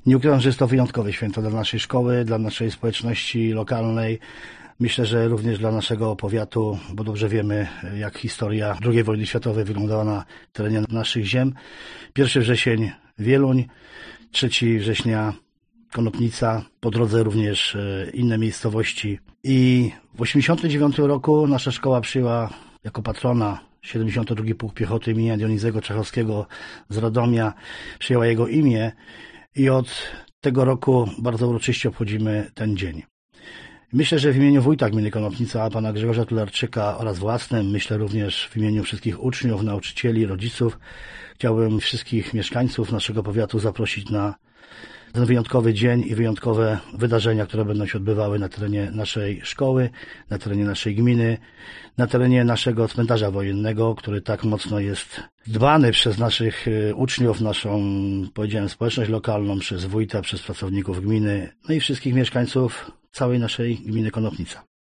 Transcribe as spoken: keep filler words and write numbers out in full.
Nie ukrywam, że jest to wyjątkowe święto dla naszej szkoły, dla naszej społeczności lokalnej. Myślę, że również dla naszego powiatu, bo dobrze wiemy, jak historia drugiej wojny światowej wyglądała na terenie naszych ziem. pierwszego września Wieluń, trzeciego września Konopnica, po drodze również inne miejscowości. I w osiemdziesiątym dziewiątym roku nasza szkoła przyjęła jako patrona siedemdziesiąty drugi Pułk Piechoty imienia Dionizego Czachowskiego z Radomia, przyjęła jego imię i od tego roku bardzo uroczyście obchodzimy ten dzień. Myślę, że w imieniu wójta gminy Konopnica, pana Grzegorza Tularczyka oraz własnym, myślę również w imieniu wszystkich uczniów, nauczycieli, rodziców, chciałbym wszystkich mieszkańców naszego powiatu zaprosić na ten wyjątkowy dzień i wyjątkowe wydarzenia, które będą się odbywały na terenie naszej szkoły, na terenie naszej gminy, na terenie naszego cmentarza wojennego, który tak mocno jest dbany przez naszych uczniów, naszą, powiedziałem, społeczność lokalną, przez wójta, przez pracowników gminy, no i wszystkich mieszkańców całej naszej gminy Konopnica.